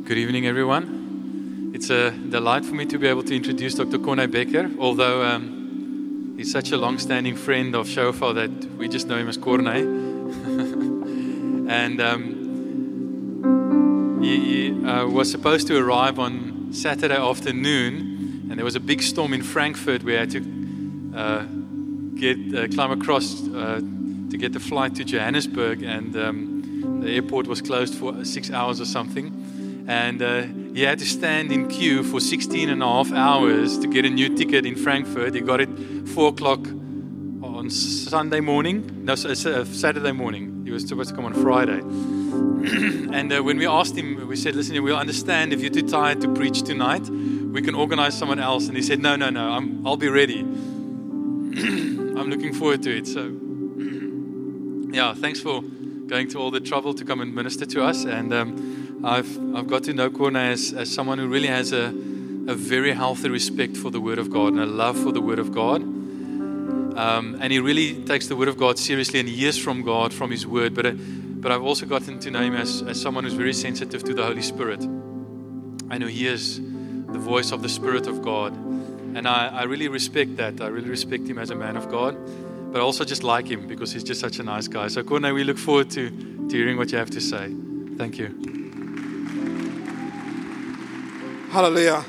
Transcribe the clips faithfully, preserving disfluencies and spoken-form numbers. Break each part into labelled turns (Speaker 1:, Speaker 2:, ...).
Speaker 1: Good evening, everyone. It's a delight for me to be able to introduce Doctor Corné Becker, although um, he's such a long-standing friend of Shofar that we just know him as Corné. and um, he, he uh, was supposed to arrive on Saturday afternoon, and there was a big storm in Frankfurt where I had to uh, get uh, climb across uh, to get the flight to Johannesburg, and um, the airport was closed for six hours or something. And uh, he had to stand in queue for sixteen and a half hours to get a new ticket in Frankfurt. He got it four o'clock on Sunday morning, no, Saturday morning. He was supposed to come on Friday. and uh, when we asked him, we said, listen, we'll understand if you're too tired to preach tonight. We can organize someone else. And he said, no, no, no, I'm, I'll be ready. I'm looking forward to it. So, yeah, thanks for going to all the trouble to come and minister to us. And um, I've I've got to know Corné as, as someone who really has a, a very healthy respect for the Word of God and a love for the Word of God. Um, and he really takes the Word of God seriously and he hears from God, from His Word. But uh, but I've also gotten to know him as, as someone who's very sensitive to the Holy Spirit. And who hears the voice of the Spirit of God. And I, I really respect that. I really respect him as a man of God. But I also just like him because he's just such a nice guy. So Corné, we look forward to, to hearing what you have to say. Thank you.
Speaker 2: Hallelujah.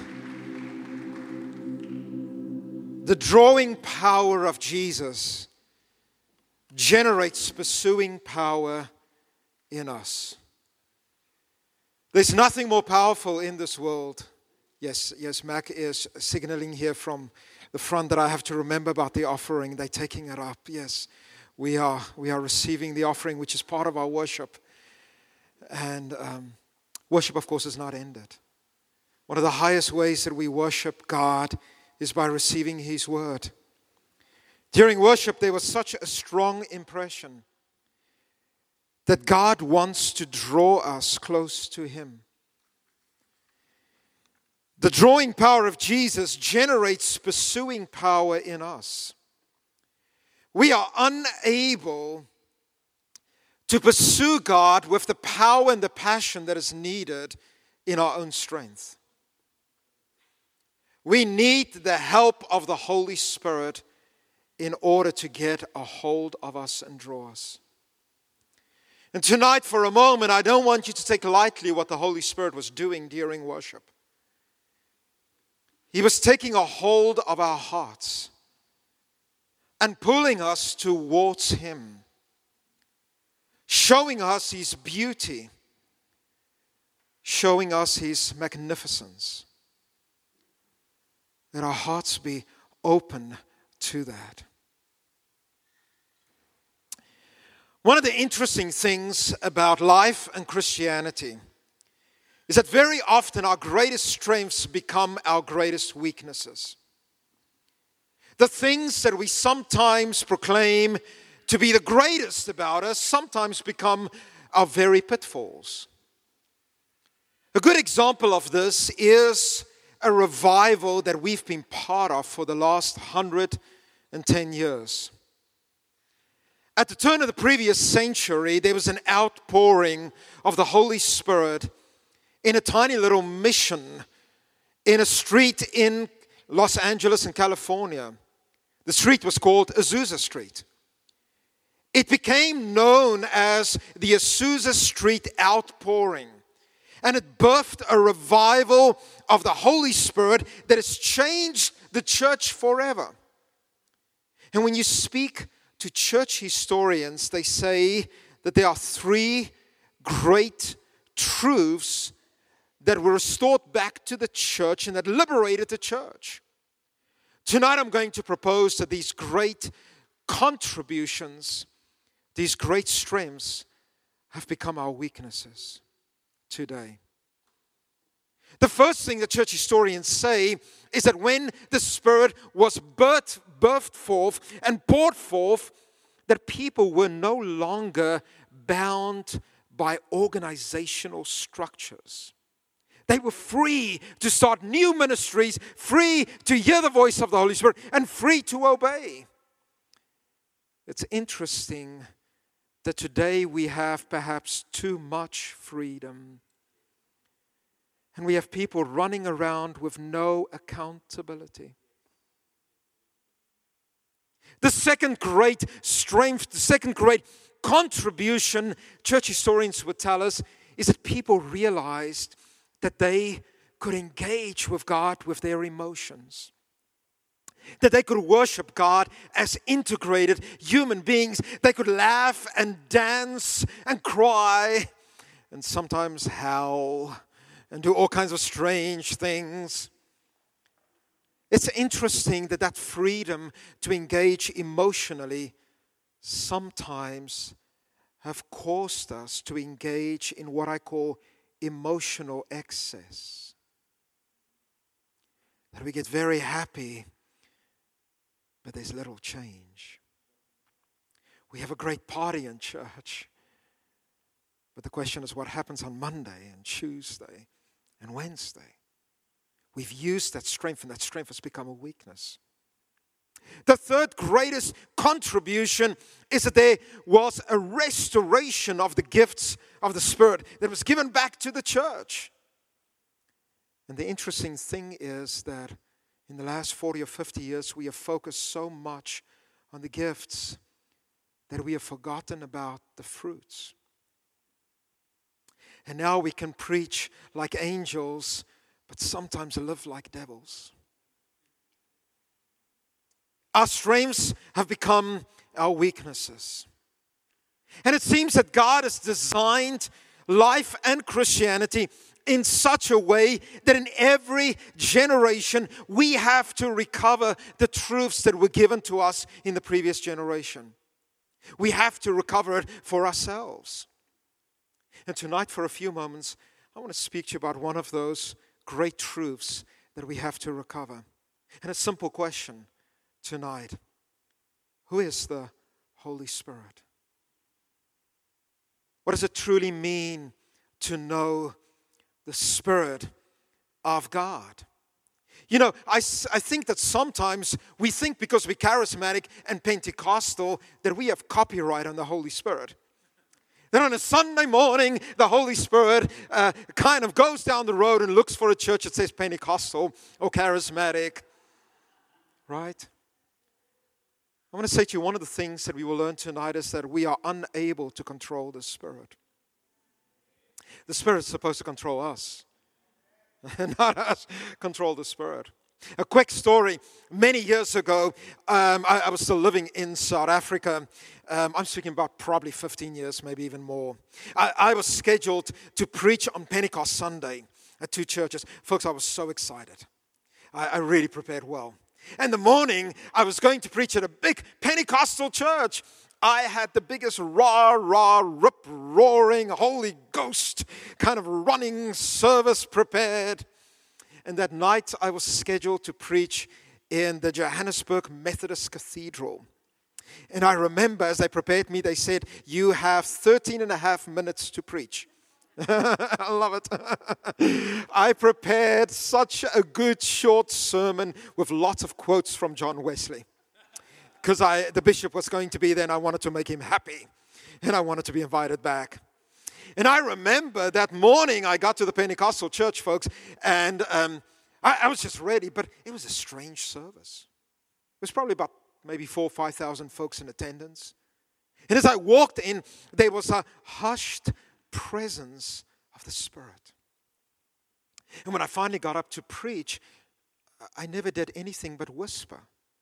Speaker 2: The drawing power of Jesus generates pursuing power in us. There's nothing more powerful in this world. Yes, yes, Mac is signaling here from the front that I have to remember about the offering. They're taking it up. Yes, we are we are receiving the offering, which is part of our worship. And um, worship, of course, is not ended. One of the highest ways that we worship God is by receiving His Word. During worship, there was such a strong impression that God wants to draw us close to Him. The drawing power of Jesus generates pursuing power in us. We are unable to pursue God with the power and the passion that is needed in our own strength. We need the help of the Holy Spirit in order to get a hold of us and draw us. And tonight, for a moment, I don't want you to take lightly what the Holy Spirit was doing during worship. He was taking a hold of our hearts and pulling us towards Him, showing us His beauty, showing us His magnificence. That our hearts be open to that. One of the interesting things about life and Christianity is that very often our greatest strengths become our greatest weaknesses. The things that we sometimes proclaim to be the greatest about us sometimes become our very pitfalls. A good example of this is a revival that we've been part of for the last one hundred ten years. At the turn of the previous century, there was an outpouring of the Holy Spirit in a tiny little mission in a street in Los Angeles in California. The street was called Azusa Street. It became known as the Azusa Street Outpouring. And it birthed a revival of the Holy Spirit that has changed the church forever. And when you speak to church historians, they say that there are three great truths that were restored back to the church and that liberated the church. Tonight I'm going to propose that these great contributions, these great strengths, have become our weaknesses today. The first thing the church historians say is that when the Spirit was birthed, birthed forth and poured forth, that people were no longer bound by organizational structures. They were free to start new ministries, free to hear the voice of the Holy Spirit, and free to obey. It's interesting that today we have perhaps too much freedom. And we have people running around with no accountability. The second great strength, the second great contribution, church historians would tell us, is that people realized that they could engage with God with their emotions. That they could worship God as integrated human beings. They could laugh and dance and cry and sometimes howl and do all kinds of strange things. It's interesting that that freedom to engage emotionally sometimes have caused us to engage in what I call emotional excess. That we get very happy, but there's little change. We have a great party in church, but the question is what happens on Monday and Tuesday and Wednesday? We've used that strength, and that strength has become a weakness. The third greatest contribution is that there was a restoration of the gifts of the Spirit that was given back to the church. And the interesting thing is that in the last forty or fifty years, we have focused so much on the gifts that we have forgotten about the fruits. And now we can preach like angels, but sometimes live like devils. Our strengths have become our weaknesses. And it seems that God has designed life and Christianity in such a way that in every generation we have to recover the truths that were given to us in the previous generation. We have to recover it for ourselves. And tonight, for a few moments, I want to speak to you about one of those great truths that we have to recover. And a simple question tonight: who is the Holy Spirit? What does it truly mean to know the Spirit of God? You know, I, I think that sometimes we think because we're charismatic and Pentecostal that we have copyright on the Holy Spirit. That on a Sunday morning, the Holy Spirit uh, kind of goes down the road and looks for a church that says Pentecostal or charismatic. Right? I want to say to you, one of the things that we will learn tonight is that we are unable to control the Spirit. The Spirit is supposed to control us, not us control the Spirit. A quick story. Many years ago, um, I, I was still living in South Africa. Um, I'm speaking about probably fifteen years, maybe even more. I, I was scheduled to preach on Pentecost Sunday at two churches. Folks, I was so excited. I, I really prepared well. And the morning, I was going to preach at a big Pentecostal church. I had the biggest rah, rah, rip, roaring, Holy Ghost kind of running service prepared. And that night, I was scheduled to preach in the Johannesburg Methodist Cathedral. And I remember as they prepared me, they said, you have thirteen and a half minutes to preach. I love it. I prepared such a good short sermon with lots of quotes from John Wesley. Because I, the bishop was going to be there and I wanted to make him happy. And I wanted to be invited back. And I remember that morning I got to the Pentecostal church, folks, and um, I, I was just ready, but it was a strange service. It was probably about maybe four or five thousand folks in attendance. And as I walked in, there was a hushed presence of the Spirit. And when I finally got up to preach, I never did anything but whisper.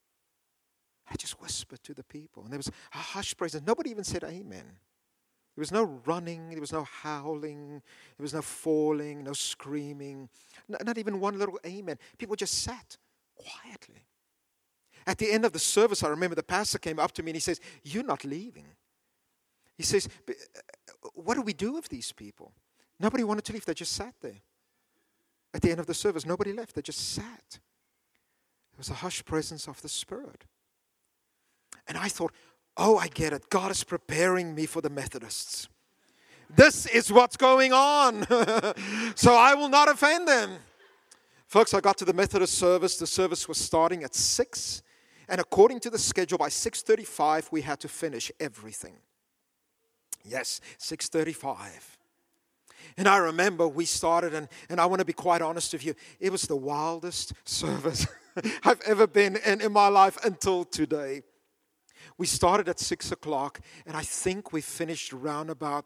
Speaker 2: I just whispered to the people. And there was a hushed presence. Nobody even said amen. There was no running, there was no howling, there was no falling, no screaming, not even one little amen. People just sat quietly. At the end of the service, I remember the pastor came up to me and he says, "You're not leaving." He says, "What do we do with these people?" Nobody wanted to leave, they just sat there. At the end of the service, nobody left, they just sat. There was a hushed presence of the Spirit. And I thought, oh, I get it. God is preparing me for the Methodists. This is what's going on. So I will not offend them. Folks, I got to the Methodist service. The service was starting at six. And according to the schedule, by six thirty-five, we had to finish everything. Yes, six thirty-five. And I remember we started, and, and I want to be quite honest with you, it was the wildest service I've ever been in in my life until today. We started at six o'clock, and I think we finished around about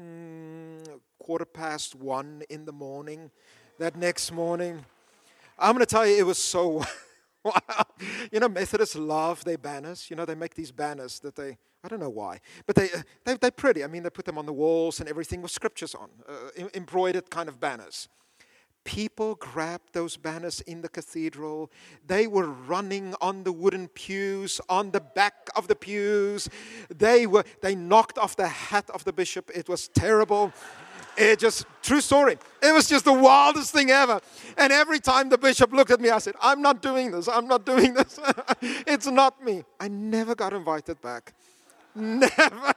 Speaker 2: mm, quarter past one in the morning. That next morning, I'm going to tell you, it was so wow. You know, Methodists love their banners. You know, they make these banners that they, I don't know why, but they, uh, they, they're pretty. I mean, they put them on the walls and everything with scriptures on, uh, embroidered kind of banners. People grabbed those banners in the cathedral. They were running on the wooden pews, on the back of the pews. They were, they knocked off the hat of the bishop. It was terrible. It just, true story. It was just the wildest thing ever. And every time the bishop looked at me, I said, I'm not doing this. I'm not doing this. It's not me. I never got invited back. Never.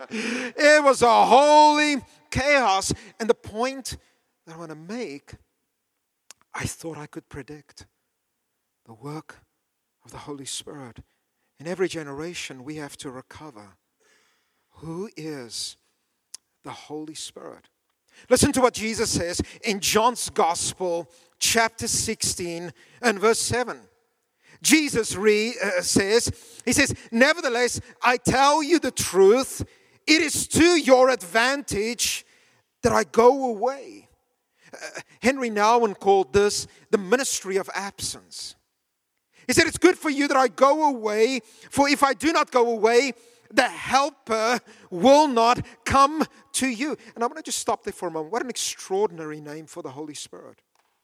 Speaker 2: It was a holy chaos. And the point that I want to make, I thought I could predict the work of the Holy Spirit. In every generation, we have to recover. Who is the Holy Spirit? Listen to what Jesus says in John's Gospel, chapter sixteen and verse seven. Jesus re, uh, says, he says, nevertheless, I tell you the truth, it is to your advantage that I go away. Uh, Henry Nouwen called this the ministry of absence. He said, it's good for you that I go away, for if I do not go away, the helper will not come to you. And I want to just stop there for a moment. What an extraordinary name for the Holy Spirit.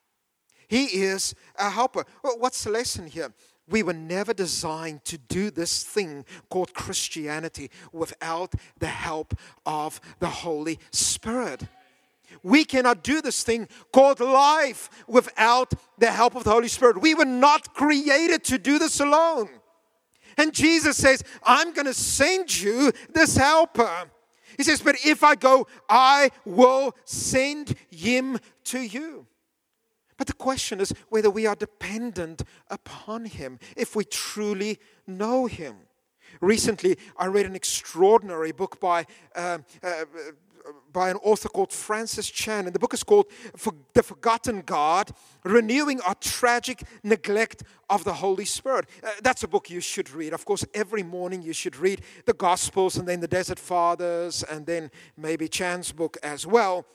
Speaker 2: He is a helper. Well, what's the lesson here? We were never designed to do this thing called Christianity without the help of the Holy Spirit. We cannot do this thing called life without the help of the Holy Spirit. We were not created to do this alone. And Jesus says, I'm going to send you this helper. He says, but if I go, I will send him to you. But the question is whether we are dependent upon him, if we truly know him. Recently, I read an extraordinary book by uh, uh, by an author called Francis Chan. And the book is called The Forgotten God, Renewing Our Tragic Neglect of the Holy Spirit. Uh, that's a book you should read. Of course, every morning you should read the Gospels and then the Desert Fathers and then maybe Chan's book as well.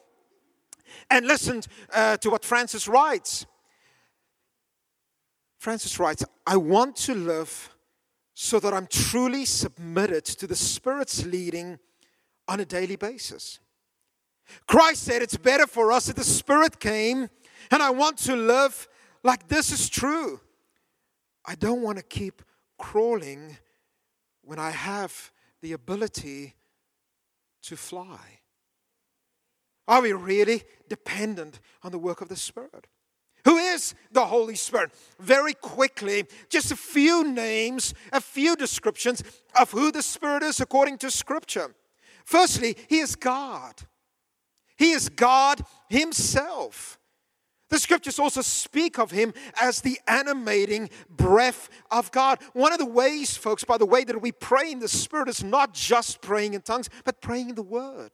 Speaker 2: And listen uh, to what Francis writes. Francis writes, I want to live so that I'm truly submitted to the Spirit's leading on a daily basis. Christ said it's better for us that the Spirit came, and I want to live like this is true. I don't want to keep crawling when I have the ability to fly. Are we really dependent on the work of the Spirit? Who is the Holy Spirit? Very quickly, just a few names, a few descriptions of who the Spirit is according to Scripture. Firstly, He is God. He is God Himself. The Scriptures also speak of Him as the animating breath of God. One of the ways, folks, by the way, that we pray in the Spirit is not just praying in tongues, but praying in the Word.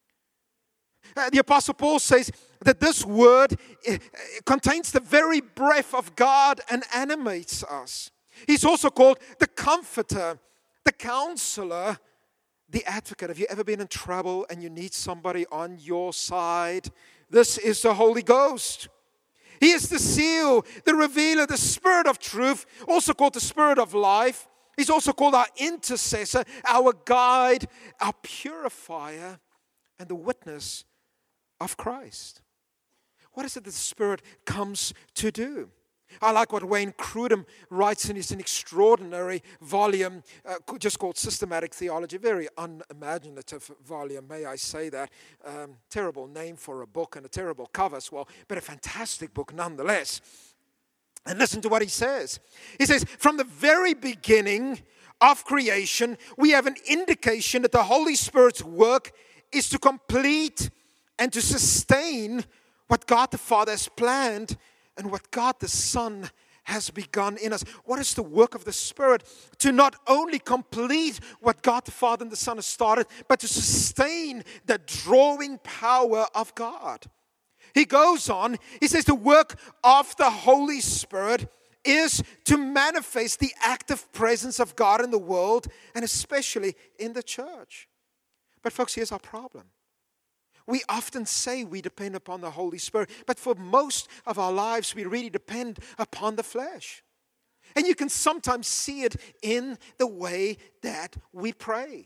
Speaker 2: Uh, the Apostle Paul says that this Word uh, contains the very breath of God and animates us. He's also called the Comforter, the Counselor, the Advocate. Have you ever been in trouble and you need somebody on your side? This is the Holy Ghost. He is the seal, the revealer, the Spirit of truth, also called the Spirit of life. He's also called our intercessor, our guide, our purifier, and the witness of Christ. What is it that the Spirit comes to do? I like what Wayne Crudham writes in his extraordinary volume, uh, just called Systematic Theology. Very unimaginative volume, may I say that. Um, terrible name for a book and a terrible cover as well, but a fantastic book nonetheless. And listen to what he says. He says, from the very beginning of creation, we have an indication that the Holy Spirit's work is to complete and to sustain what God the Father has planned and what God the Son has begun in us. What is the work of the Spirit? To not only complete what God the Father and the Son has started, but to sustain the drawing power of God. He goes on, he says the work of the Holy Spirit is to manifest the active presence of God in the world, and especially in the church. But folks, here's our problem. We often say we depend upon the Holy Spirit, but for most of our lives, we really depend upon the flesh. And you can sometimes see it in the way that we pray.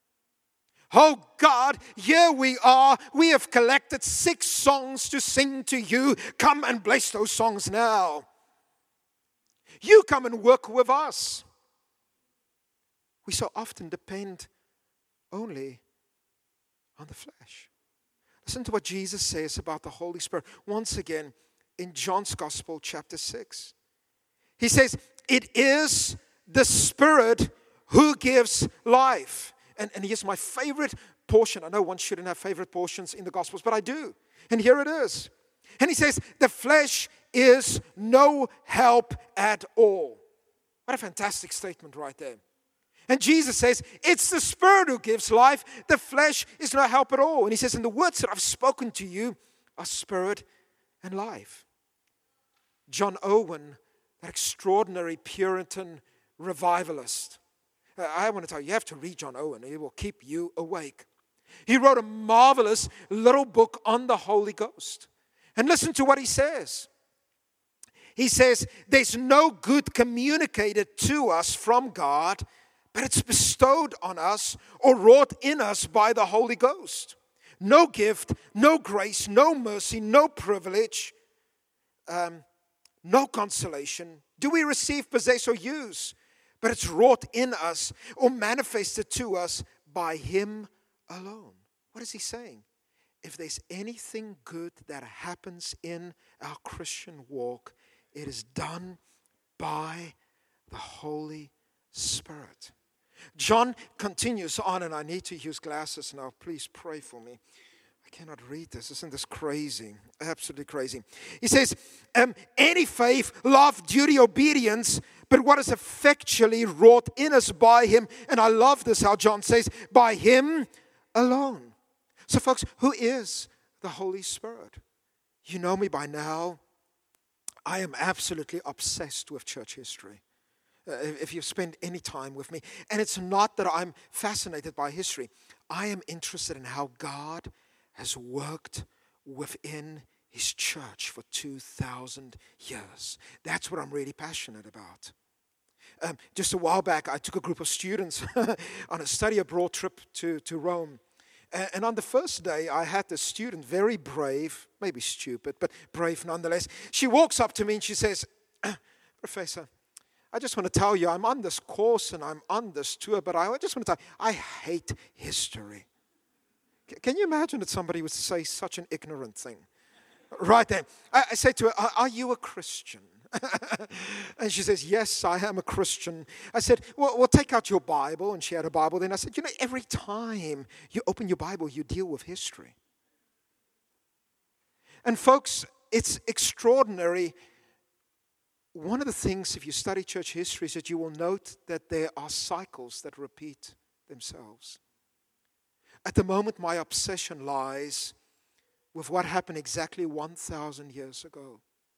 Speaker 2: Oh God, here we are. We have collected six songs to sing to you. Come and bless those songs now. You come and work with us. We so often depend only on the flesh. Listen to what Jesus says about the Holy Spirit. Once again, in John's Gospel, chapter six. He says, it is the Spirit who gives life. And, and here's my favorite portion. I know one shouldn't have favorite portions in the Gospels, but I do. And here it is. And he says, the flesh is no help at all. What a fantastic statement right there. And Jesus says, it's the Spirit who gives life. The flesh is no help at all. And he says, and the words that I've spoken to you are spirit and life. John Owen, that extraordinary Puritan revivalist. Uh, I want to tell you, you have to read John Owen. He will keep you awake. He wrote a marvelous little book on the Holy Ghost. And listen to what he says. He says, there's no good communicated to us from God, but it's bestowed on us or wrought in us by the Holy Ghost. No gift, no grace, no mercy, no privilege, um, no consolation do we receive, possess, or use, but it's wrought in us or manifested to us by Him alone. What is he saying? If there's anything good that happens in our Christian walk, it is done by the Holy Spirit. John continues on, and I need to use glasses now. Please pray for me. I cannot read this. Isn't this crazy? Absolutely crazy. He says, um, any faith, love, duty, obedience, but what is effectually wrought in us by Him. And I love this, how John says, by Him alone. So folks, who is the Holy Spirit? You know me by now. I am absolutely obsessed with church history. Uh, if you've spent any time with me. And it's not that I'm fascinated by history. I am interested in how God has worked within His church for two thousand years. That's what I'm really passionate about. Um, just a while back, I took a group of students on a study abroad trip to, to Rome. And, and on the first day, I had this student, very brave, maybe stupid, but brave nonetheless. She walks up to me and she says, Professor, I just want to tell you, I'm on this course and I'm on this tour, but I just want to tell you, I hate history. C- can you imagine that somebody would say such an ignorant thing? Right then, I, I say to her, are, are you a Christian? And she says, yes, I am a Christian. I said, well, well, take out your Bible. And she had a Bible. Then I said, you know, every time you open your Bible, you deal with history. And folks, it's extraordinary. One of the things, if you study church history, is that you will note that there are cycles that repeat themselves. At the moment, my obsession lies with what happened exactly one thousand years ago.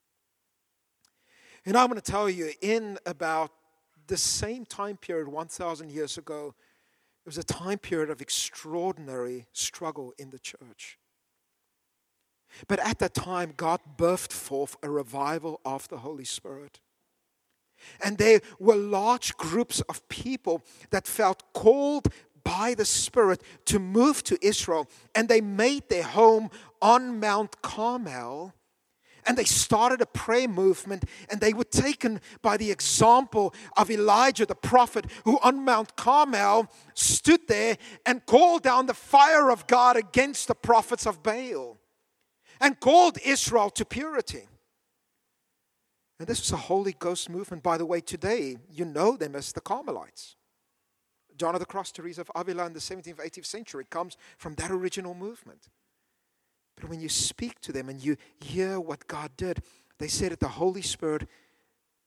Speaker 2: And I'm going to tell you, in about the same time period, one thousand years ago, it was a time period of extraordinary struggle in the church. But at that time, God birthed forth a revival of the Holy Spirit. And there were large groups of people that felt called by the Spirit to move to Israel. And they made their home on Mount Carmel. And they started a prayer movement. And they were taken by the example of Elijah the prophet, who on Mount Carmel stood there and called down the fire of God against the prophets of Baal. And called Israel to purity. And this was a Holy Ghost movement. By the way, today, you know them as the Carmelites. John of the Cross, Teresa of Avila in the seventeenth, eighteenth century comes from that original movement. But when you speak to them and you hear what God did, they said that the Holy Spirit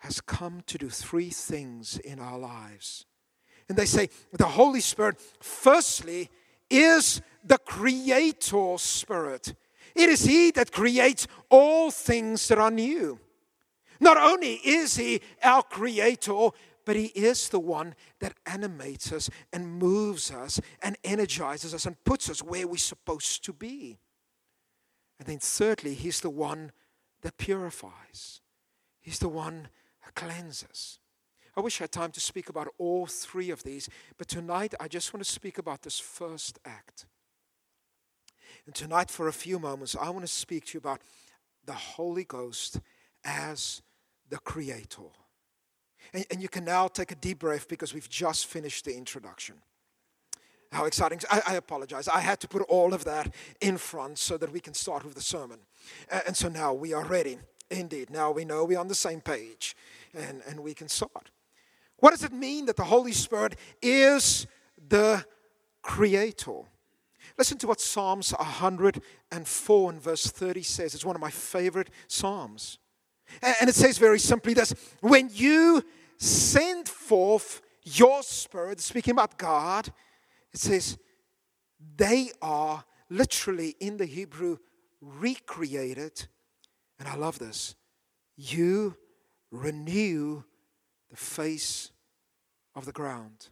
Speaker 2: has come to do three things in our lives. And they say the Holy Spirit, firstly, is the Creator Spirit. It is He that creates all things that are new. Not only is He our Creator, but He is the one that animates us and moves us and energizes us and puts us where we're supposed to be. And then thirdly, He's the one that purifies. He's the one that cleanses. I wish I had time to speak about all three of these, but tonight I just want to speak about this first act. And tonight for a few moments, I want to speak to you about the Holy Ghost as the Creator. And, and you can now take a deep breath because we've just finished the introduction. How exciting. I, I apologize. I had to put all of that in front so that we can start with the sermon. Uh, and so now we are ready. Indeed. Now we know we're on the same page and, and we can start. What does it mean that the Holy Spirit is the Creator? Listen to what Psalms one hundred four and verse thirty says. It's one of my favorite Psalms. And it says very simply this: when you send forth your Spirit, speaking about God, it says they are literally in the Hebrew recreated. And I love this. You renew the face of the ground.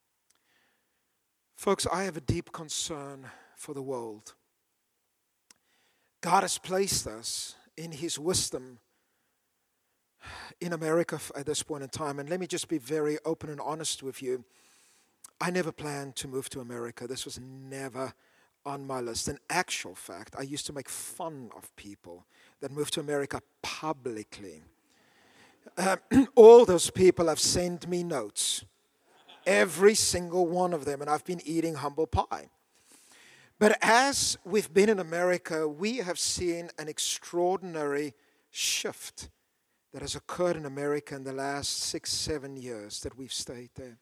Speaker 2: Folks, I have a deep concern for the world. God has placed us in His wisdom in America at this point in time. And let me just be very open and honest with you. I never planned to move to America. This was never on my list. In actual fact, I used to make fun of people that moved to America publicly. Uh, all those people have sent me notes. Every single one of them. And I've been eating humble pie. But as we've been in America, we have seen an extraordinary shift that has occurred in America in the last six, seven years that we've stayed there.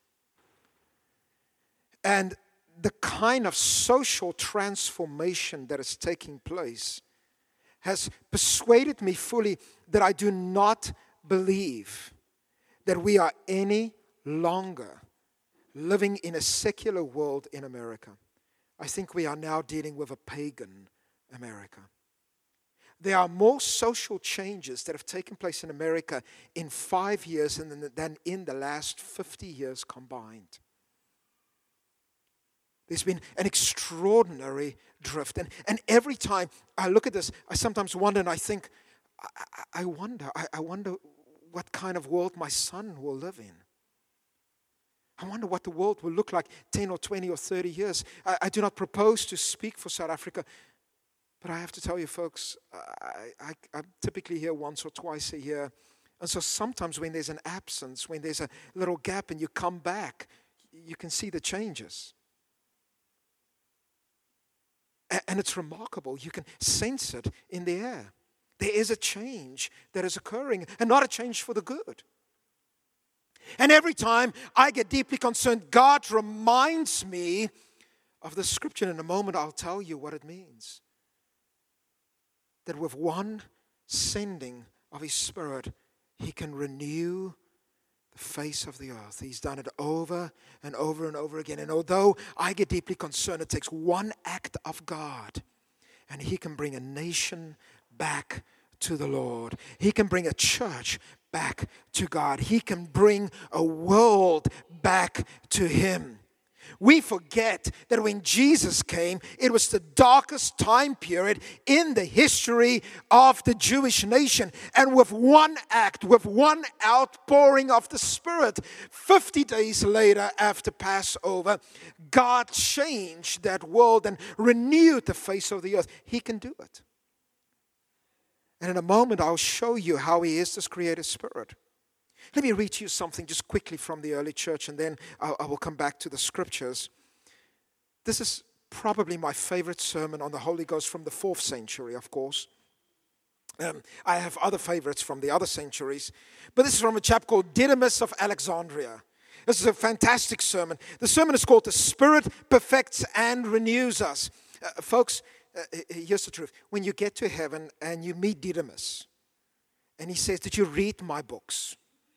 Speaker 2: And the kind of social transformation that is taking place has persuaded me fully that I do not believe that we are any longer living in a secular world in America. I think we are now dealing with a pagan America. There are more social changes that have taken place in America in five years than in the last fifty years combined. There's been an extraordinary drift. And, and every time I look at this, I sometimes wonder and I think, I, I wonder, I, I wonder what kind of world my son will live in. I wonder what the world will look like ten or twenty or thirty years. I, I do not propose to speak for South Africa, but I have to tell you, folks, I, I, I'm typically here once or twice a year. And so sometimes when there's an absence, when there's a little gap and you come back, you can see the changes. And it's remarkable. You can sense it in the air. There is a change that is occurring, and not a change for the good. And every time I get deeply concerned, God reminds me of the scripture. In a moment, I'll tell you what it means. That with one sending of His Spirit, He can renew the face of the earth. He's done it over and over and over again. And although I get deeply concerned, it takes one act of God, and He can bring a nation back to the Lord. He can bring a church back to God. He can bring a world back to Him. We forget that when Jesus came, it was the darkest time period in the history of the Jewish nation. And with one act, with one outpouring of the Spirit, fifty days later after Passover, God changed that world and renewed the face of the earth. He can do it. And in a moment, I'll show you how He is this creative Spirit. Let me read to you something just quickly from the early church, and then I, I will come back to the scriptures. This is probably my favorite sermon on the Holy Ghost from the fourth century, of course. Um, I have other favorites from the other centuries, but this is from a chap called Didymus of Alexandria. This is a fantastic sermon. The sermon is called "The Spirit Perfects and Renews Us." Uh, folks, uh, here's the truth. When you get to heaven and you meet Didymus, and he says, "Did you read my books?"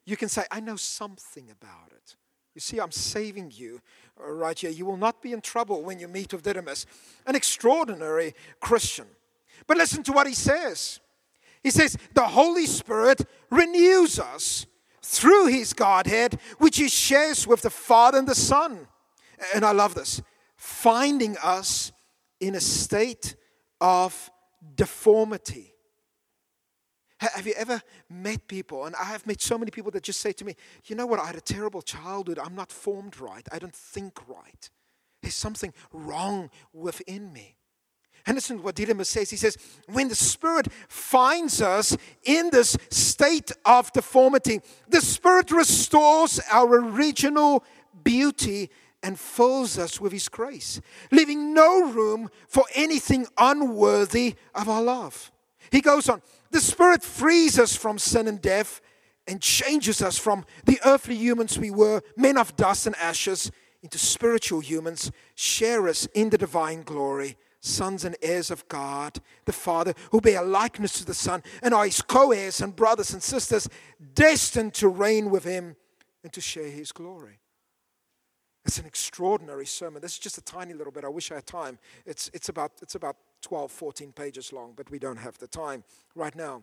Speaker 2: you can say, I know something about it. You see, I'm saving you right here. You will not be in trouble when you meet with Didymus, an extraordinary Christian. But listen to what he says. He says, the Holy Spirit renews us through his Godhead, which he shares with the Father and the Son. And I love this. Finding us in a state of deformity. Have you ever met people, and I have met so many people that just say to me, you know what, I had a terrible childhood. I'm not formed right. I don't think right. There's something wrong within me. And listen to what Didymus says. He says, when the Spirit finds us in this state of deformity, the Spirit restores our original beauty and fills us with his grace, leaving no room for anything unworthy of our love. He goes on, the Spirit frees us from sin and death and changes us from the earthly humans we were, men of dust and ashes, into spiritual humans, sharers in the divine glory, sons and heirs of God, the Father, who bear likeness to the Son, and are his co-heirs and brothers and sisters, destined to reign with him and to share his glory. It's an extraordinary sermon. This is just a tiny little bit. I wish I had time. It's, it's, about, it's about twelve, fourteen pages long, but we don't have the time right now.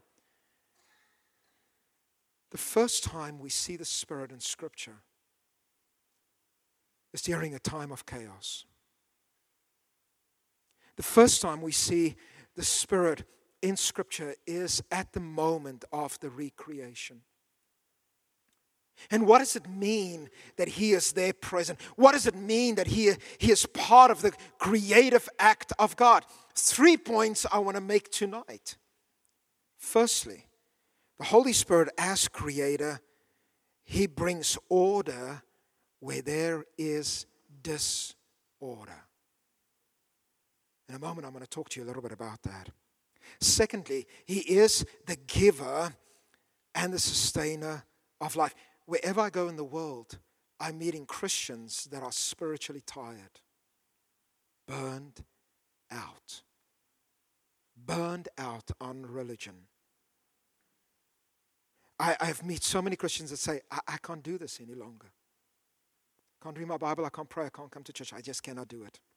Speaker 2: The first time we see the Spirit in Scripture is during a time of chaos. The first time we see the Spirit in Scripture is at the moment of the recreation. And what does it mean that he is there present? What does it mean that he, he is part of the creative act of God? Three points I want to make tonight. Firstly, the Holy Spirit as creator, he brings order where there is disorder. In a moment, I'm going to talk to you a little bit about that. Secondly, he is the giver and the sustainer of life. Wherever I go in the world, I'm meeting Christians that are spiritually tired, burned out, burned out on religion. I, I've met so many Christians that say, I, I can't do this any longer. I can't read my Bible, I can't pray, I can't come to church. I just cannot do it.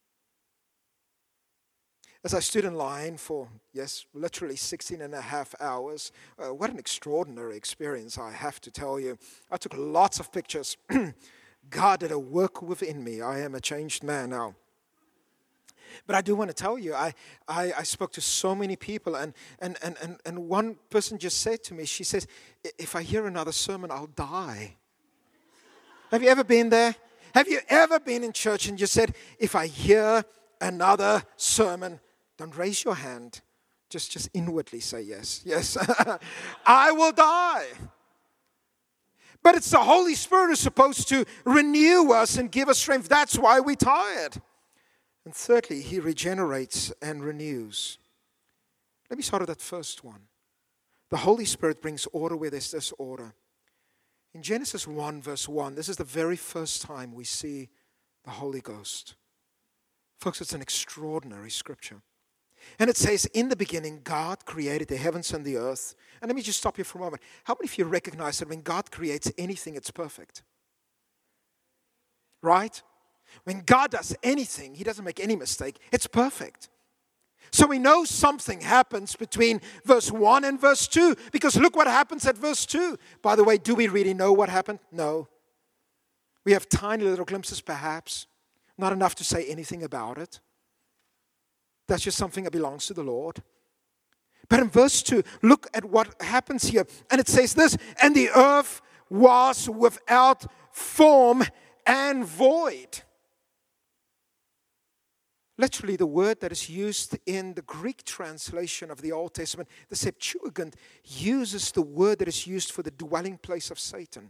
Speaker 2: As I stood in line for, yes, literally sixteen and a half hours, uh, what an extraordinary experience, I have to tell you. I took lots of pictures. God did a work within me. I am a changed man now. But I do want to tell you, I, I, I spoke to so many people, and, and, and, and, and one person just said to me, she says, if I hear another sermon, I'll die. Have you ever been there? Have you ever been in church and just said, if I hear another sermon, don't raise your hand. Just, just inwardly say yes. Yes. I will die. But it's the Holy Spirit who's supposed to renew us and give us strength. That's why we're tired. And thirdly, he regenerates and renews. Let me start with that first one. The Holy Spirit brings order where there's disorder. In Genesis one, verse one, this is the very first time we see the Holy Ghost. Folks, it's an extraordinary scripture. And it says, in the beginning, God created the heavens and the earth. And let me just stop here for a moment. How many of you recognize that when God creates anything, it's perfect? Right? When God does anything, he doesn't make any mistake. It's perfect. So we know something happens between verse one and verse two. Because look what happens at verse two. By the way, do we really know what happened? No. We have tiny little glimpses, perhaps. Not enough to say anything about it. That's just something that belongs to the Lord. But in verse two, look at what happens here. And it says this, and the earth was without form and void. Literally, the word that is used in the Greek translation of the Old Testament, the Septuagint, uses the word that is used for the dwelling place of Satan.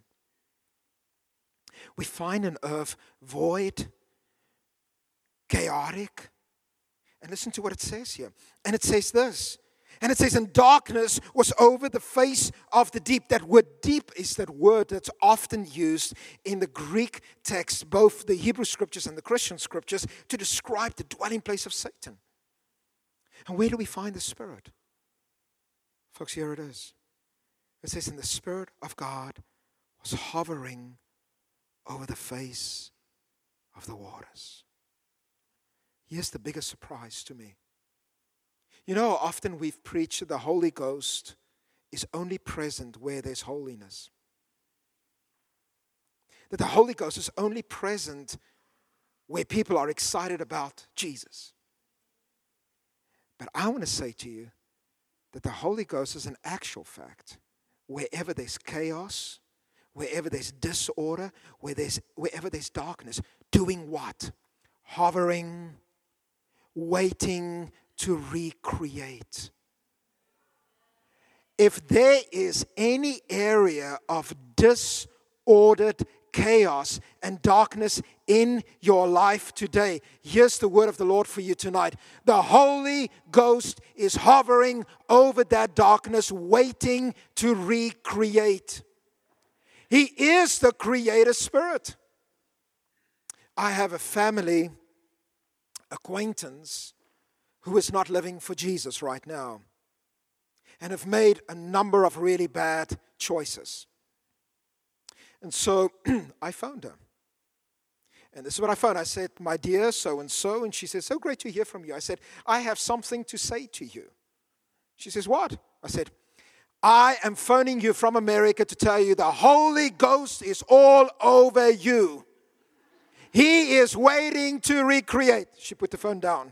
Speaker 2: We find an earth void, chaotic. And listen to what it says here. And it says this. And it says, and darkness was over the face of the deep. That word deep is that word that's often used in the Greek text, both the Hebrew scriptures and the Christian scriptures, to describe the dwelling place of Satan. And where do we find the Spirit? Folks, here it is. It says, and the Spirit of God was hovering over the face of the waters. Here's the biggest surprise to me. You know, often we've preached that the Holy Ghost is only present where there's holiness. That the Holy Ghost is only present where people are excited about Jesus. But I want to say to you that the Holy Ghost is an actual fact. Wherever there's chaos, wherever there's disorder, where there's, wherever there's darkness, doing what? Hovering, waiting to recreate. If there is any area of disordered chaos and darkness in your life today, here's the word of the Lord for you tonight. The Holy Ghost is hovering over that darkness, waiting to recreate. He is the creator spirit. I have a family acquaintance who is not living for Jesus right now and have made a number of really bad choices. And so I phoned her. And this is what I found. I said, my dear so-and-so. And she said, so great to hear from you. I said, I have something to say to you. She says, what? I said, I am phoning you from America to tell you the Holy Ghost is all over you. He is waiting to recreate. She put the phone down.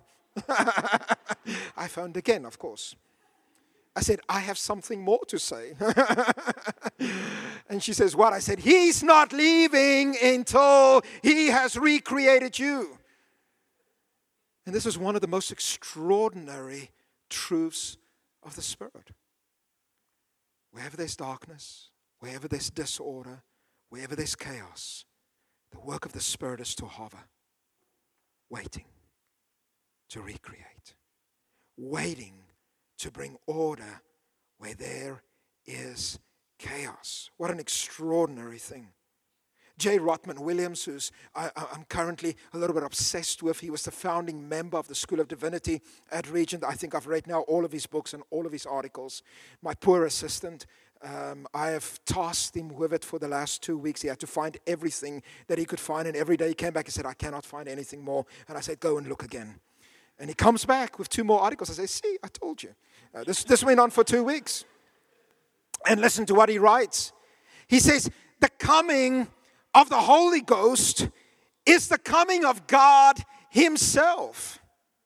Speaker 2: I phoned again, of course. I said, I have something more to say. And she says, what? I said, he's not leaving until he has recreated you. And this is one of the most extraordinary truths of the Spirit. Wherever there's darkness, wherever there's disorder, wherever there's chaos, the work of the Spirit is to hover, waiting to recreate, waiting to bring order where there is chaos. What an extraordinary thing. J. Rotman Williams, who's I, I'm currently a little bit obsessed with, he was the founding member of the School of Divinity at Regent. I think I've read now all of his books and all of his articles. My poor assistant, um, I have tasked him with it for the last two weeks. He had to find everything that he could find, and every day he came back and said, I cannot find anything more. And I said, go and look again. And he comes back with two more articles. I say, see, I told you. Uh, this, this went on for two weeks. And listen to what he writes. He says, the coming of the Holy Ghost is the coming of God himself.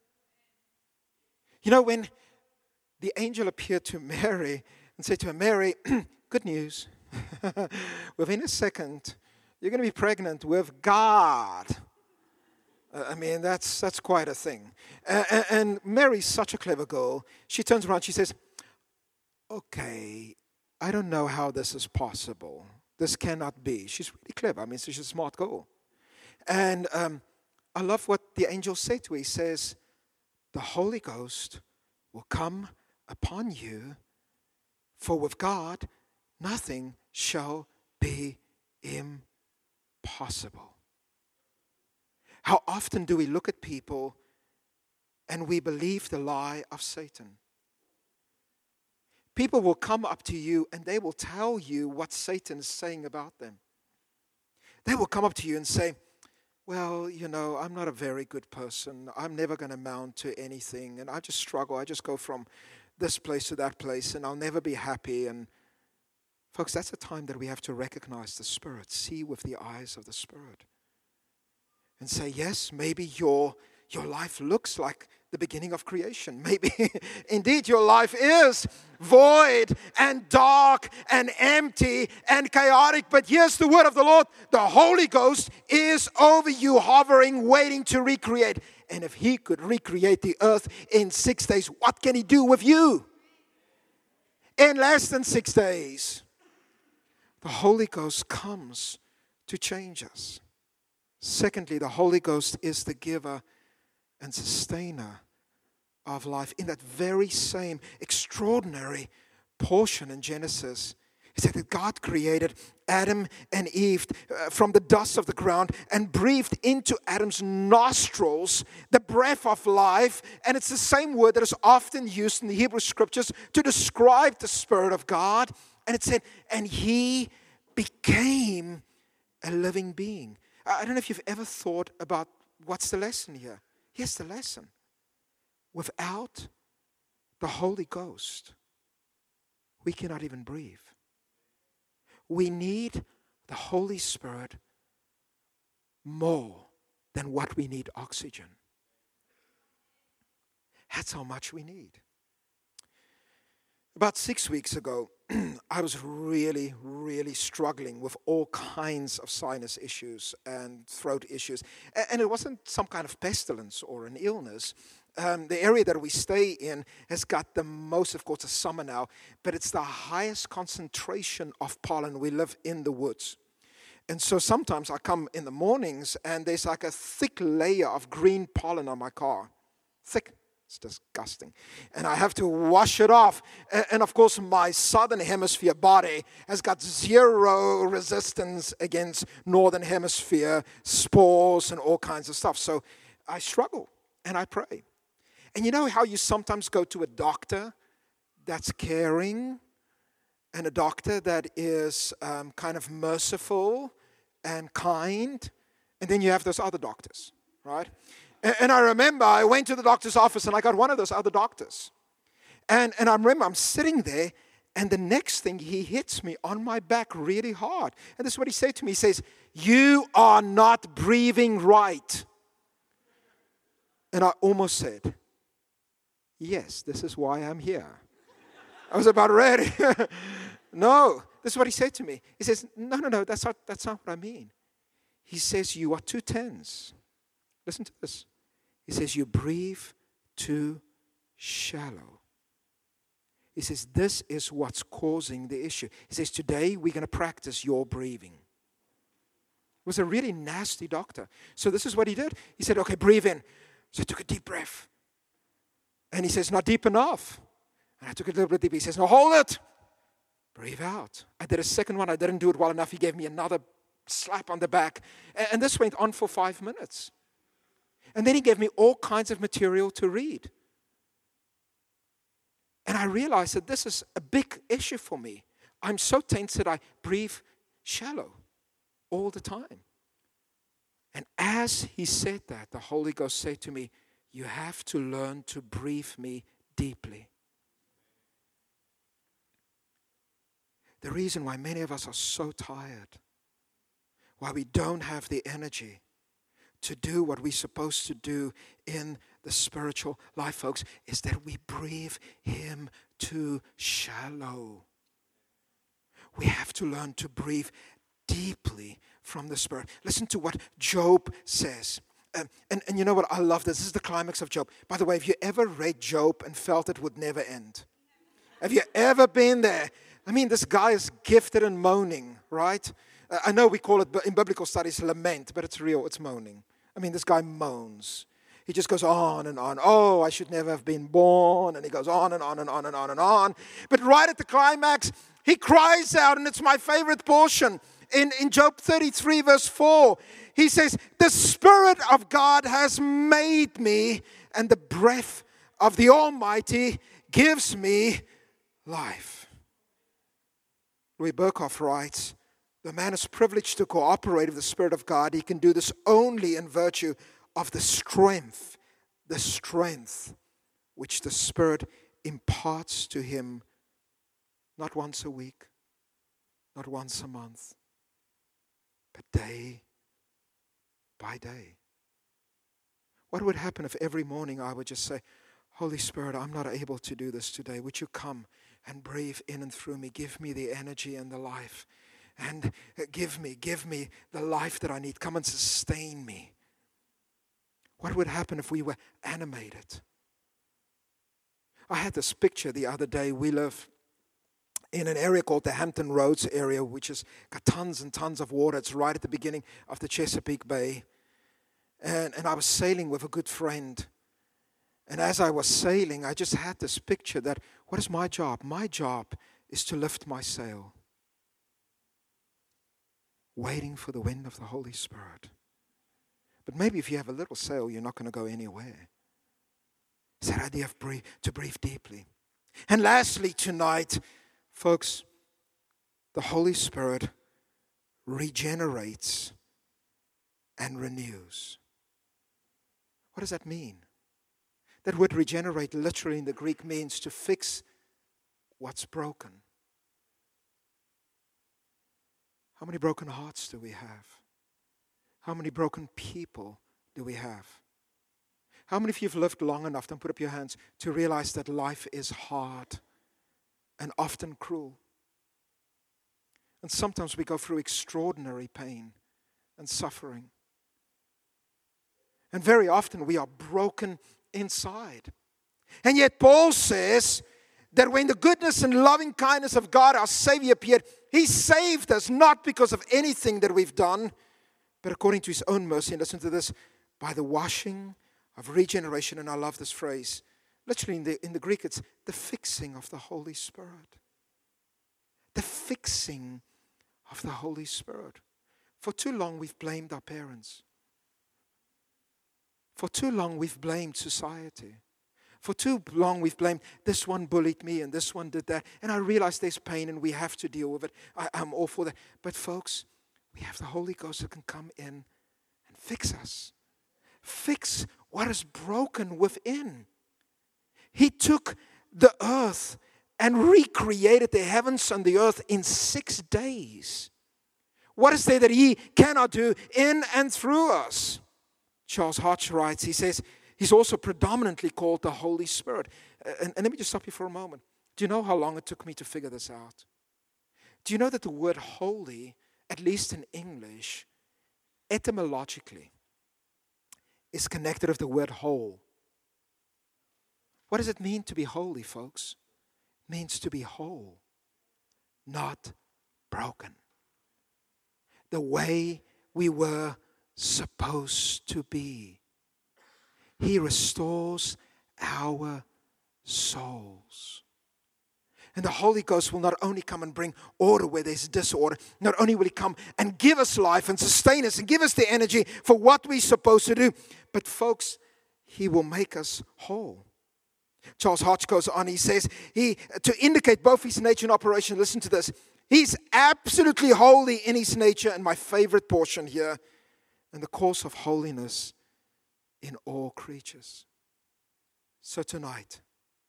Speaker 2: You know, when the angel appeared to Mary and said to her, Mary, good news. Within a second, you're going to be pregnant with God. Uh, I mean, that's that's quite a thing. Uh, and, and Mary's such a clever girl. She turns around, she says, okay, I don't know how this is possible. This cannot be. She's really clever. I mean, she's a smart girl. And um, I love what the angel said to her. He says, the Holy Ghost will come upon you, for with God, nothing shall be impossible. How often do we look at people and we believe the lie of Satan? People will come up to you and they will tell you what Satan is saying about them. They will come up to you and say, well, you know, I'm not a very good person. I'm never going to amount to anything. And I just struggle. I just go from this place to that place and I'll never be happy. And folks, that's a time that we have to recognize the Spirit, see with the eyes of the Spirit. And say, yes, maybe your, your life looks like the beginning of creation. Maybe indeed your life is void and dark and empty and chaotic. But here's the word of the Lord. The Holy Ghost is over you, hovering, waiting to recreate. And if he could recreate the earth in six days, what can he do with you? In less than six days. The Holy Ghost comes to change us. Secondly, the Holy Ghost is the giver and sustainer of life. In that very same extraordinary portion in Genesis, it said that God created Adam and Eve uh, from the dust of the ground and breathed into Adam's nostrils the breath of life. And it's the same word that is often used in the Hebrew Scriptures to describe the Spirit of God. And it said, and he became a living being. I don't know if you've ever thought about what's the lesson here. Here's the lesson. Without the Holy Ghost, we cannot even breathe. We need the Holy Spirit more than what we need oxygen. That's how much we need. About six weeks ago, I was really, really struggling with all kinds of sinus issues and throat issues. And it wasn't some kind of pestilence or an illness. Um, the area that we stay in has got the most, of course, it's summer now, but it's the highest concentration of pollen. We live in the woods. And so sometimes I come in the mornings and there's like a thick layer of green pollen on my car. Thick. It's disgusting. And I have to wash it off. And, and of course, my southern hemisphere body has got zero resistance against northern hemisphere spores and all kinds of stuff. So I struggle and I pray. And you know how you sometimes go to a doctor that's caring and a doctor that is um, kind of merciful and kind, and then you have those other doctors, right? And, and I remember I went to the doctor's office and I got one of those other doctors. And, and I remember I'm sitting there, and the next thing he hits me on my back really hard. And this is what he said to me. He says, "You are not breathing right." And I almost said, "Yes, this is why I'm here." I was about ready. No, this is what he said to me. He says, no, no, no, that's not, that's not what I mean. He says, "You are too tense." Listen to this. He says, "You breathe too shallow." He says, "This is what's causing the issue." He says, "Today we're going to practice your breathing." It was a really nasty doctor. So this is what he did. He said, "Okay, breathe in." So I took a deep breath. And he says, "Not deep enough." And I took a little bit deep. He says, "No, hold it. Breathe out." I did a second one. I didn't do it well enough. He gave me another slap on the back. And this went on for five minutes. And then he gave me all kinds of material to read. And I realized that this is a big issue for me. I'm so tense that I breathe shallow all the time. And as he said that, the Holy Ghost said to me, "You have to learn to breathe me deeply." The reason why many of us are so tired, why we don't have the energy to do what we're supposed to do in the spiritual life, folks, is that we breathe Him too shallow. We have to learn to breathe deeply from the Spirit. Listen to what Job says. Um, and, and you know what? I love this. This is the climax of Job. By the way, have you ever read Job and felt it would never end? Have you ever been there? I mean, this guy is gifted in moaning, right? Uh, I know we call it in biblical studies lament, but it's real. It's moaning. I mean, this guy moans. He just goes on and on. "Oh, I should never have been born." And he goes on and on and on and on and on. But right at the climax, he cries out, and it's my favorite portion. In, in Job thirty-three, verse four, he says, "The Spirit of God has made me, and the breath of the Almighty gives me life." Louis Berkhoff writes, "The man is privileged to cooperate with the Spirit of God. He can do this only in virtue of the strength, the strength which the Spirit imparts to him, not once a week, not once a month, but day by day." What would happen if every morning I would just say, "Holy Spirit, I'm not able to do this today. Would you come and breathe in and through me? Give me the energy and the life. And give me, give me the life that I need. Come and sustain me." What would happen if we were animated? I had this picture the other day. We live in an area called the Hampton Roads area, which has got tons and tons of water. It's right at the beginning of the Chesapeake Bay. And, and I was sailing with a good friend. And as I was sailing, I just had this picture that, what is my job? My job is to lift my sail, waiting for the wind of the Holy Spirit. But maybe if you have a little sail, you're not going to go anywhere. It's that idea of breathe, to breathe deeply. And lastly tonight, folks, the Holy Spirit regenerates and renews. What does that mean? That word regenerate literally in the Greek means to fix what's broken. How many broken hearts do we have? How many broken people do we have? How many of you have lived long enough, don't put up your hands, to realize that life is hard and often cruel? And sometimes we go through extraordinary pain and suffering. And very often we are broken inside. And yet Paul says that when the goodness and loving kindness of God, our Savior, appeared, He saved us not because of anything that we've done, but according to His own mercy. And listen to this, by the washing of regeneration. And I love this phrase. Literally in the, in the Greek, it's the fixing of the Holy Spirit. The fixing of the Holy Spirit. For too long we've blamed our parents. For too long we've blamed society. For too long we've blamed, this one bullied me and this one did that. And I realize there's pain and we have to deal with it. I, I'm all for that. But folks, we have the Holy Ghost that can come in and fix us. Fix what is broken within. He took the earth and recreated the heavens and the earth in six days. What is there that He cannot do in and through us? Charles Hodge writes, he says, He's also predominantly called the Holy Spirit. And, and let me just stop you for a moment. Do you know how long it took me to figure this out? Do you know that the word holy, at least in English, etymologically, is connected with the word whole? What does it mean to be holy, folks? It means to be whole, not broken. The way we were supposed to be. He restores our souls. And the Holy Ghost will not only come and bring order where there's disorder, not only will He come and give us life and sustain us and give us the energy for what we're supposed to do, but folks, He will make us whole. Charles Hodge goes on, he says, he to indicate both His nature and operation, listen to this, He's absolutely holy in His nature, and my favorite portion here, and the course of holiness in all creatures. So tonight,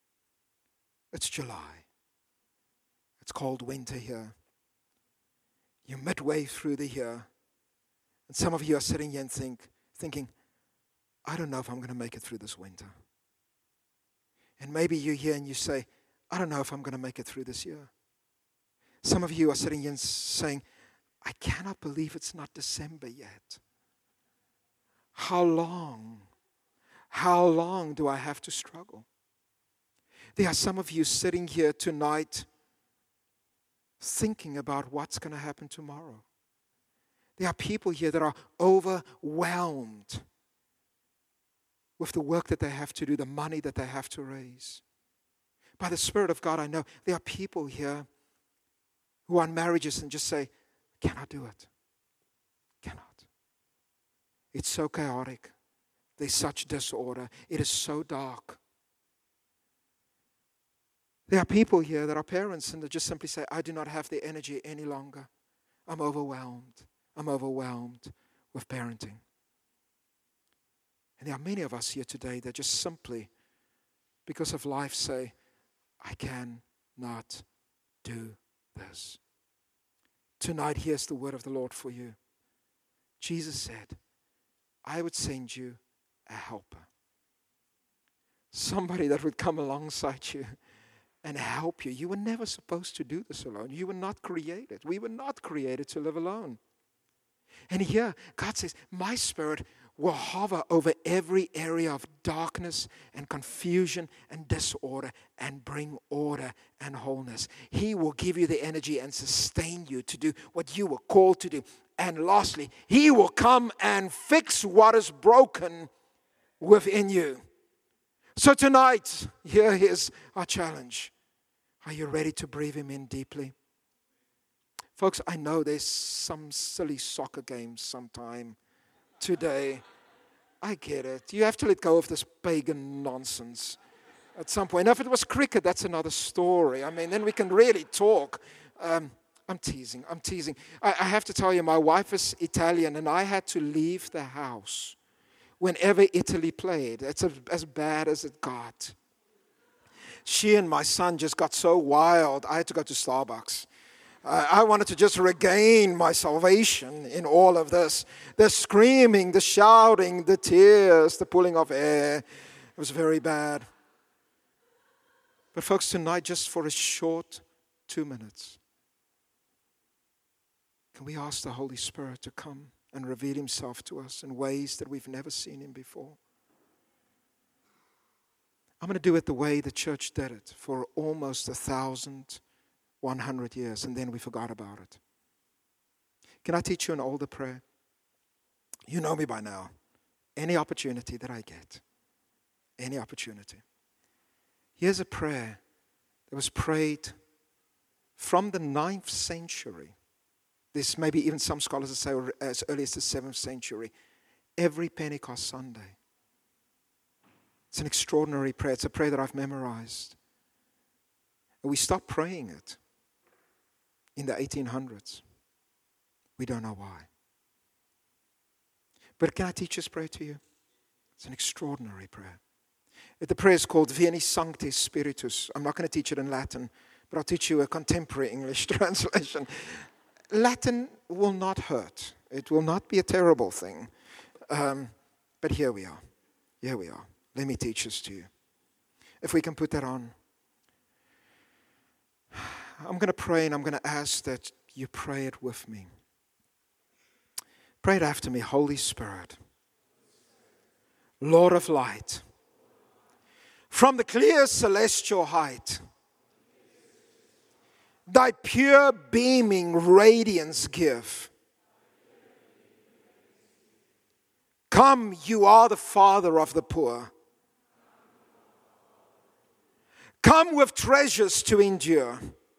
Speaker 2: it's July. It's cold winter here. You're midway through the year. And some of you are sitting here and think, thinking, I don't know if I'm going to make it through this winter. And maybe you're here and you say, I don't know if I'm going to make it through this year. Some of you are sitting here and saying, I cannot believe it's not December yet. How long? How long do I have to struggle? There are some of you sitting here tonight thinking about what's going to happen tomorrow. There are people here that are overwhelmed with the work that they have to do, the money that they have to raise. By the Spirit of God, I know there are people here who are in marriages and just say, cannot do it. Cannot. It's so chaotic. There's such disorder. It is so dark. There are people here that are parents and they just simply say, I do not have the energy any longer. I'm overwhelmed. I'm overwhelmed with parenting. And there are many of us here today that just simply, because of life, say, I cannot do this. Tonight, here's the word of the Lord for you. Jesus said, I would send you a helper. Somebody that would come alongside you and help you. You were never supposed to do this alone. You were not created. We were not created to live alone. And here, God says, my Spirit will hover over every area of darkness and confusion and disorder and bring order and wholeness. He will give you the energy and sustain you to do what you were called to do. And lastly, He will come and fix what is broken within you. So tonight, here is our challenge. Are you ready to breathe Him in deeply? Folks, I know there's some silly soccer games sometime today. I get it. You have to let go of this pagan nonsense at some point. Now, if it was cricket, that's another story. I mean, then we can really talk. Um, I'm teasing. I'm teasing. I, I have to tell you, my wife is Italian, and I had to leave the house whenever Italy played. It's a, as bad as it got. She and my son just got so wild, I had to go to Starbucks. Uh, I wanted to just regain my salvation in all of this. The screaming, the shouting, the tears, the pulling of hair. It was very bad. But folks, tonight, just for a short two minutes, can we ask the Holy Spirit to come and reveal Himself to us in ways that we've never seen Him before? I'm going to do it the way the church did it for almost a thousand, one hundred years, and then we forgot about it. Can I teach you an older prayer? You know me by now. Any opportunity that I get, any opportunity. Here's a prayer that was prayed from the ninth century. There's maybe even some scholars that say as early as the seventh century. Every Pentecost Sunday. It's an extraordinary prayer. It's a prayer that I've memorized. And we stopped praying it in the eighteen hundreds. We don't know why. But can I teach this prayer to you? It's an extraordinary prayer. The prayer is called Veni Sancte Spiritus. I'm not going to teach it in Latin, but I'll teach you a contemporary English translation. Latin will not hurt. It will not be a terrible thing. Um, but here we are. Here we are. Let me teach this to you. If we can put that on. I'm going to pray and I'm going to ask that you pray it with me. Pray it after me. Holy Spirit, Lord of light, from the clear celestial height, thy pure beaming radiance give. Come, you are the Father of the poor. Come with treasures to endure.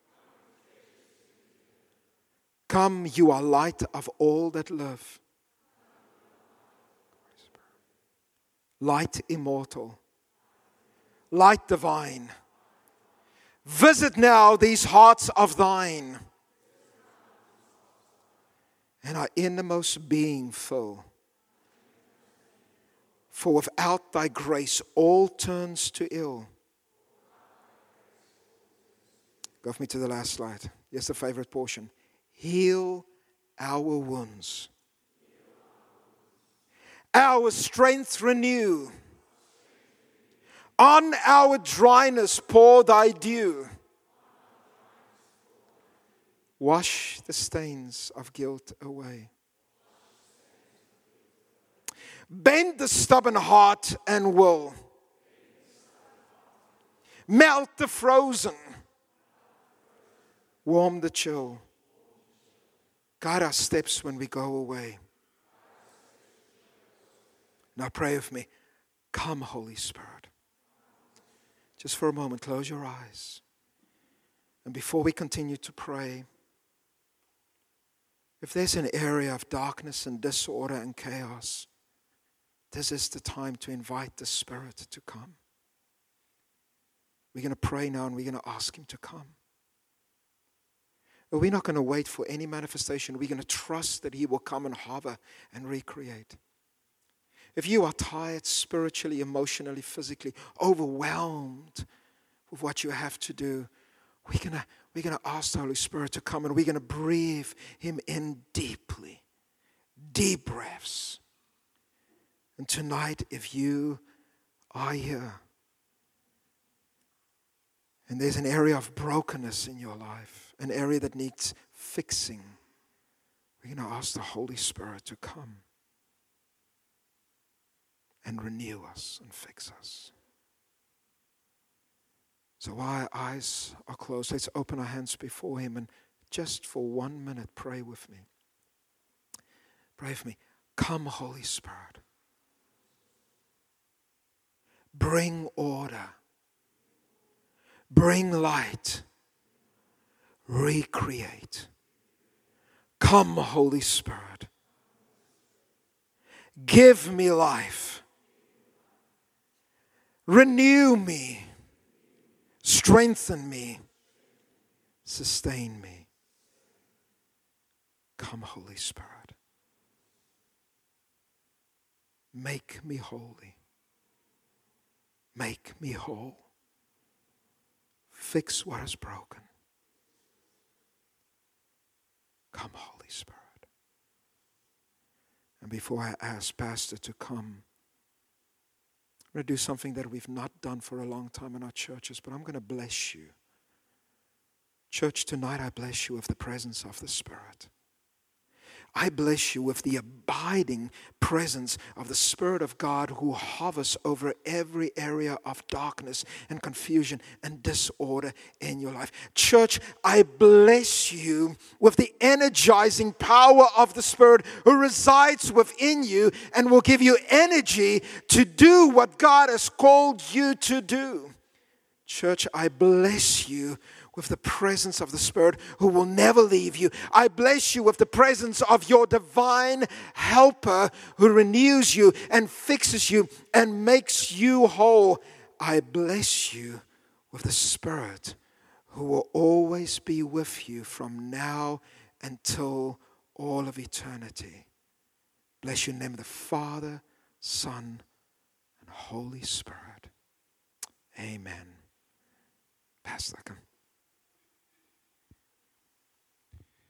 Speaker 2: Come, you are light of all that live. Light immortal. Light divine. Visit now these hearts of thine, and our innermost being fill. For without thy grace all turns to ill. Go with me to the last slide. Here's the favorite portion. Heal our wounds. Our strength renew. On our dryness pour thy dew. Wash the stains of guilt away. Bend the stubborn heart and will. Melt the frozen. Warm the chill. Guide our steps when we go away. Now pray with me. Come, Holy Spirit. Just for a moment, close your eyes. And before we continue to pray, if there's an area of darkness and disorder and chaos, this is the time to invite the Spirit to come. We're going to pray now and we're going to ask Him to come. But we're not going to wait for any manifestation. We're going to trust that He will come and hover and recreate. If you are tired spiritually, emotionally, physically, overwhelmed with what you have to do, we're going to, we're going to ask the Holy Spirit to come and we're going to breathe Him in deeply. Deep breaths. And tonight, if you are here and there's an area of brokenness in your life, an area that needs fixing, we're going to ask the Holy Spirit to come and renew us and fix us. So while our eyes are closed, let's open our hands before Him and just for one minute pray with me. Pray with me. Come, Holy Spirit. Bring order. Bring light. Recreate. Come, Holy Spirit. Give me life. Renew me. Strengthen me. Sustain me. Come, Holy Spirit. Make me holy. Make me whole. Fix what is broken. Come, Holy Spirit. And before I ask Pastor to come, I'm going to do something that we've not done for a long time in our churches, but I'm going to bless you. Church, tonight I bless you with the presence of the Spirit. I bless you with the abiding presence of the Spirit of God who hovers over every area of darkness and confusion and disorder in your life. Church, I bless you with the energizing power of the Spirit who resides within you and will give you energy to do what God has called you to do. Church, I bless you with the presence of the Spirit who will never leave you. I bless you with the presence of your divine helper who renews you and fixes you and makes you whole. I bless you with the Spirit who will always be with you from now until all of eternity. Bless you in the name of the Father, Son, and Holy Spirit. Amen. Pastor, come.